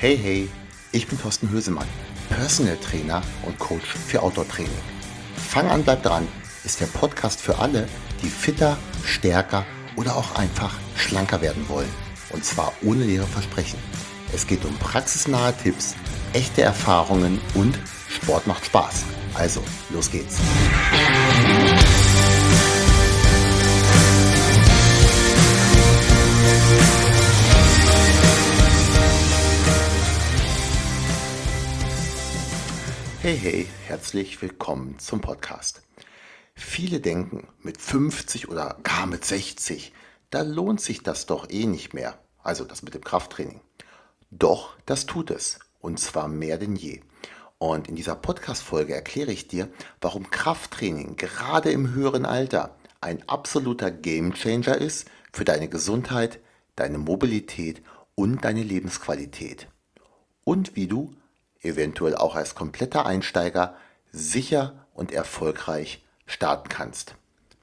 Hey, hey, ich bin Thorsten Hösemann, Personal Trainer und Coach für Outdoor-Training. Fang an, bleib dran ist der Podcast für alle, die fitter, stärker oder auch einfach schlanker werden wollen. Und zwar ohne leere Versprechen. Es geht um praxisnahe Tipps, echte Erfahrungen und Sport macht Spaß. Also, los geht's. Hey, hey, herzlich willkommen zum Podcast. Viele denken, mit 50 oder gar mit 60, da lohnt sich das doch eh nicht mehr. Also das mit dem Krafttraining. Doch, das tut es. Und zwar mehr denn je. Und in dieser Podcast-Folge erkläre ich dir, warum Krafttraining gerade im höheren Alter ein absoluter Gamechanger ist für deine Gesundheit, deine Mobilität und deine Lebensqualität. Und wie du eventuell auch als kompletter Einsteiger sicher und erfolgreich starten kannst.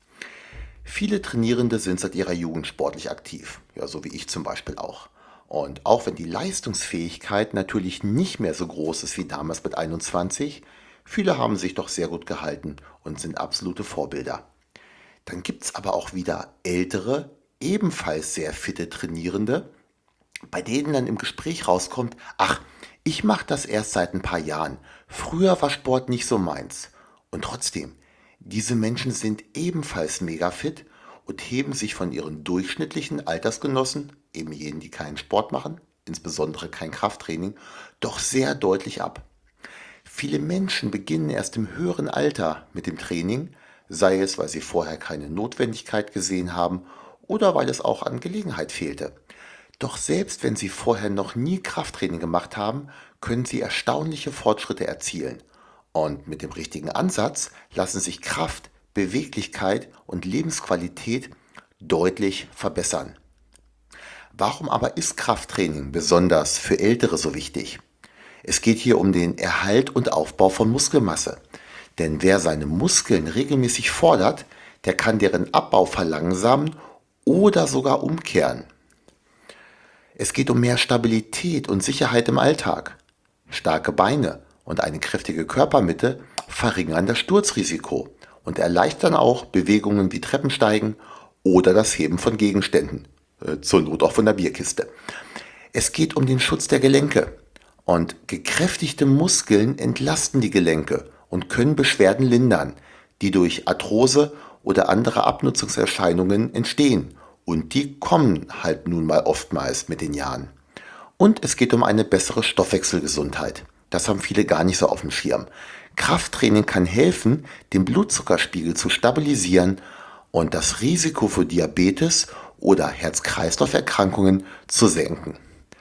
Viele Trainierende sind seit ihrer Jugend sportlich aktiv, ja, so wie ich zum Beispiel auch. Und auch wenn die Leistungsfähigkeit natürlich nicht mehr so groß ist wie damals mit 21, viele haben sich doch sehr gut gehalten und sind absolute Vorbilder. Dann gibt es aber auch wieder ältere, ebenfalls sehr fitte Trainierende, bei denen dann im Gespräch rauskommt, ach, ich mache das erst seit ein paar Jahren. Früher war Sport nicht so meins. Und trotzdem, diese Menschen sind ebenfalls mega fit und heben sich von ihren durchschnittlichen Altersgenossen, eben jenen, die keinen Sport machen, insbesondere kein Krafttraining, doch sehr deutlich ab. Viele Menschen beginnen erst im höheren Alter mit dem Training, sei es, weil sie vorher keine Notwendigkeit gesehen haben oder weil es auch an Gelegenheit fehlte. Doch selbst wenn Sie vorher noch nie Krafttraining gemacht haben, können Sie erstaunliche Fortschritte erzielen. Und mit dem richtigen Ansatz lassen sich Kraft, Beweglichkeit und Lebensqualität deutlich verbessern. Warum aber ist Krafttraining besonders für Ältere so wichtig? Es geht hier um den Erhalt und Aufbau von Muskelmasse. Denn wer seine Muskeln regelmäßig fordert, der kann deren Abbau verlangsamen oder sogar umkehren. Es geht um mehr Stabilität und Sicherheit im Alltag. Starke Beine und eine kräftige Körpermitte verringern das Sturzrisiko und erleichtern auch Bewegungen wie Treppensteigen oder das Heben von Gegenständen, zur Not auch von der Bierkiste. Es geht um den Schutz der Gelenke und gekräftigte Muskeln entlasten die Gelenke und können Beschwerden lindern, die durch Arthrose oder andere Abnutzungserscheinungen entstehen. Und die kommen halt nun mal oftmals mit den Jahren. Und es geht um eine bessere Stoffwechselgesundheit. Das haben viele gar nicht so auf dem Schirm. Krafttraining kann helfen, den Blutzuckerspiegel zu stabilisieren und das Risiko für Diabetes oder Herz-Kreislauf-Erkrankungen zu senken.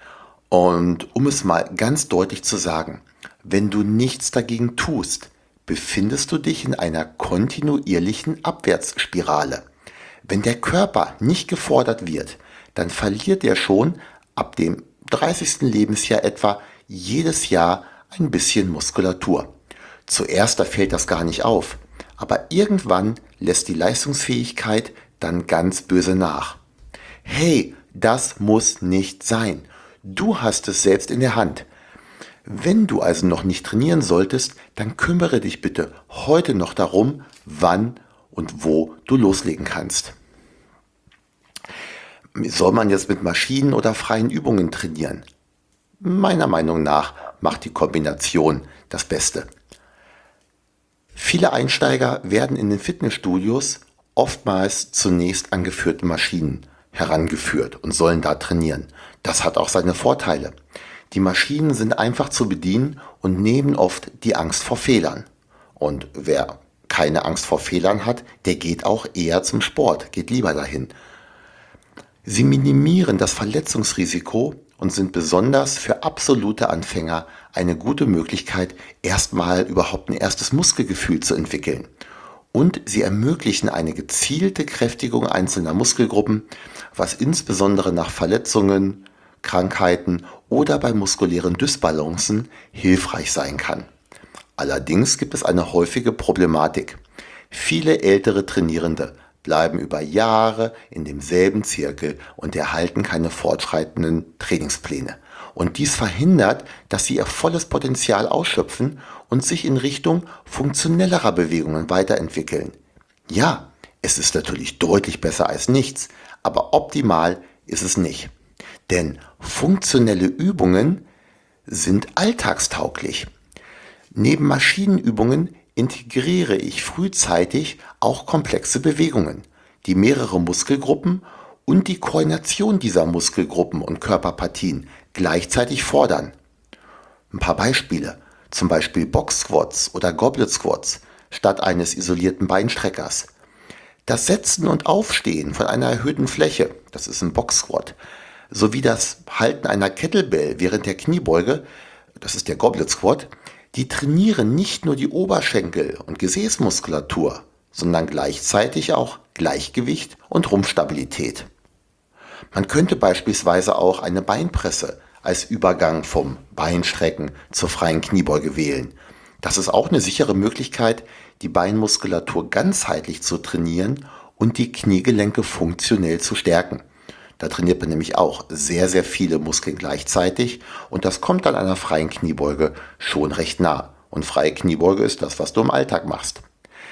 Und um es mal ganz deutlich zu sagen, wenn du nichts dagegen tust, befindest du dich in einer kontinuierlichen Abwärtsspirale. Wenn der Körper nicht gefordert wird, dann verliert er schon ab dem 30. Lebensjahr etwa jedes Jahr ein bisschen Muskulatur. Zuerst da fällt das gar nicht auf, aber irgendwann lässt die Leistungsfähigkeit dann ganz böse nach. Hey, das muss nicht sein. Du hast es selbst in der Hand. Wenn du also noch nicht trainieren solltest, dann kümmere dich bitte heute noch darum, wann und wo du loslegen kannst. Soll man jetzt mit Maschinen oder freien Übungen trainieren? Meiner Meinung nach macht die Kombination das Beste. Viele Einsteiger werden in den Fitnessstudios oftmals zunächst an geführte Maschinen herangeführt und sollen da trainieren. Das hat auch seine Vorteile. Die Maschinen sind einfach zu bedienen und nehmen oft die Angst vor Fehlern. Und wer keine Angst vor Fehlern hat, der geht auch eher zum Sport, geht lieber dahin. Sie minimieren das Verletzungsrisiko und sind besonders für absolute Anfänger eine gute Möglichkeit, erstmal überhaupt ein erstes Muskelgefühl zu entwickeln. Und sie ermöglichen eine gezielte Kräftigung einzelner Muskelgruppen, was insbesondere nach Verletzungen, Krankheiten oder bei muskulären Dysbalancen hilfreich sein kann. Allerdings gibt es eine häufige Problematik. Viele ältere Trainierende bleiben über Jahre in demselben Zirkel und erhalten keine fortschreitenden Trainingspläne. Und dies verhindert, dass sie ihr volles Potenzial ausschöpfen und sich in Richtung funktionellerer Bewegungen weiterentwickeln. Ja, es ist natürlich deutlich besser als nichts, aber optimal ist es nicht. Denn funktionelle Übungen sind alltagstauglich. Neben Maschinenübungen integriere ich frühzeitig auch komplexe Bewegungen, die mehrere Muskelgruppen und die Koordination dieser Muskelgruppen und Körperpartien gleichzeitig fordern. Ein paar Beispiele, zum Beispiel Box Squats oder Goblet Squats statt eines isolierten Beinstreckers. Das Setzen und Aufstehen von einer erhöhten Fläche, das ist ein Box Squat, sowie das Halten einer Kettlebell während der Kniebeuge, das ist der Goblet Squat, die trainieren nicht nur die Oberschenkel- und Gesäßmuskulatur, sondern gleichzeitig auch Gleichgewicht und Rumpfstabilität. Man könnte beispielsweise auch eine Beinpresse als Übergang vom Beinstrecken zur freien Kniebeuge wählen. Das ist auch eine sichere Möglichkeit, die Beinmuskulatur ganzheitlich zu trainieren und die Kniegelenke funktionell zu stärken. Da trainiert man nämlich auch sehr, sehr viele Muskeln gleichzeitig und das kommt dann einer freien Kniebeuge schon recht nah. Und freie Kniebeuge ist das, was du im Alltag machst.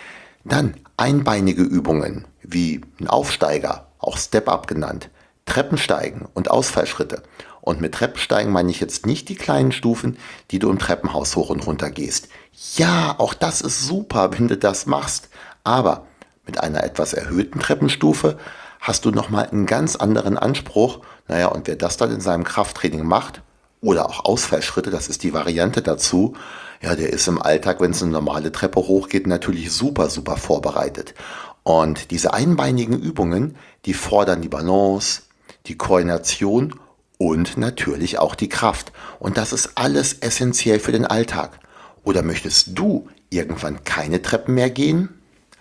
Dann einbeinige Übungen wie ein Aufsteiger, auch Step-Up genannt, Treppensteigen und Ausfallschritte. Und mit Treppensteigen meine ich jetzt nicht die kleinen Stufen, die du im Treppenhaus hoch und runter gehst. Ja, auch das ist super, wenn du das machst. Aber mit einer etwas erhöhten Treppenstufe hast du nochmal einen ganz anderen Anspruch. Naja, und wer das dann in seinem Krafttraining macht, oder auch Ausfallschritte, das ist die Variante dazu, ja, der ist im Alltag, wenn es eine normale Treppe hochgeht, natürlich super, super vorbereitet. Und diese einbeinigen Übungen, die fordern die Balance, die Koordination und natürlich auch die Kraft. Und das ist alles essentiell für den Alltag. Oder möchtest du irgendwann keine Treppen mehr gehen?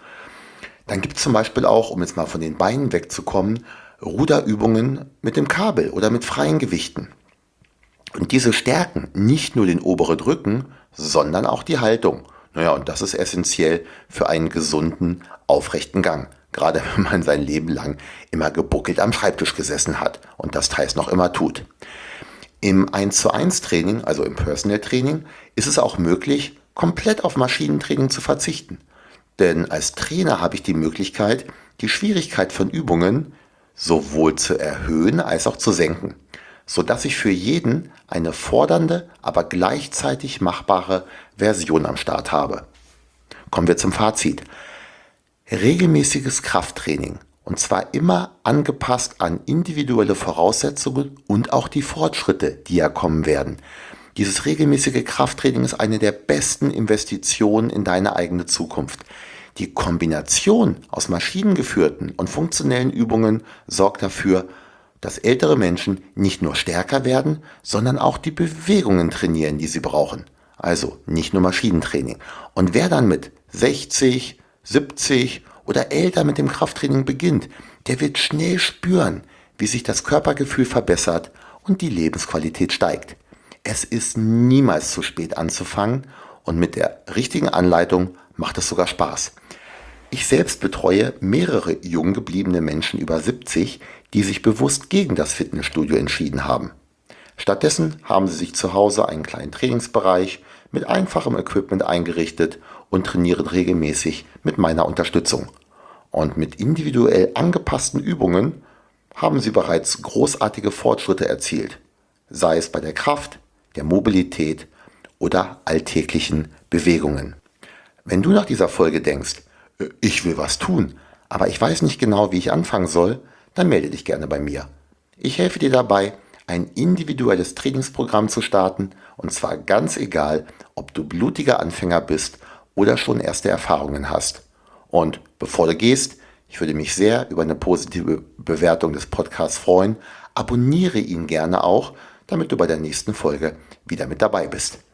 Dann gibt es zum Beispiel auch, um jetzt mal von den Beinen wegzukommen, Ruderübungen mit dem Kabel oder mit freien Gewichten. Und diese stärken nicht nur den oberen Rücken, sondern auch die Haltung. Naja, und das ist essentiell für einen gesunden, aufrechten Gang. Gerade wenn man sein Leben lang immer gebuckelt am Schreibtisch gesessen hat und das teils noch immer tut. Im 1:1 Training, also im Personal Training, ist es auch möglich, komplett auf Maschinentraining zu verzichten. Denn als Trainer habe ich die Möglichkeit, die Schwierigkeit von Übungen sowohl zu erhöhen als auch zu senken, sodass ich für jeden eine fordernde, aber gleichzeitig machbare Version am Start habe. Kommen wir zum Fazit. Regelmäßiges Krafttraining, und zwar immer angepasst an individuelle Voraussetzungen und auch die Fortschritte, die ja kommen werden. Dieses regelmäßige Krafttraining ist eine der besten Investitionen in deine eigene Zukunft. Die Kombination aus maschinengeführten und funktionellen Übungen sorgt dafür, dass ältere Menschen nicht nur stärker werden, sondern auch die Bewegungen trainieren, die sie brauchen. Also nicht nur Maschinentraining. Und wer dann mit 60, 70 oder älter mit dem Krafttraining beginnt, der wird schnell spüren, wie sich das Körpergefühl verbessert und die Lebensqualität steigt. Es ist niemals zu spät anzufangen und mit der richtigen Anleitung macht es sogar Spaß. Ich selbst betreue mehrere jung gebliebene Menschen über 70, die sich bewusst gegen das Fitnessstudio entschieden haben. Stattdessen haben sie sich zu Hause einen kleinen Trainingsbereich mit einfachem Equipment eingerichtet und trainieren regelmäßig mit meiner Unterstützung. Und mit individuell angepassten Übungen haben sie bereits großartige Fortschritte erzielt, sei es bei der Kraft, der Mobilität oder alltäglichen Bewegungen. Wenn du nach dieser Folge denkst, ich will was tun, aber ich weiß nicht genau, wie ich anfangen soll, dann melde dich gerne bei mir. Ich helfe dir dabei, ein individuelles Trainingsprogramm zu starten, und zwar ganz egal, ob du blutiger Anfänger bist oder schon erste Erfahrungen hast. Und bevor du gehst, ich würde mich sehr über eine positive Bewertung des Podcasts freuen. Abonniere ihn gerne auch, damit du bei der nächsten Folge wieder mit dabei bist.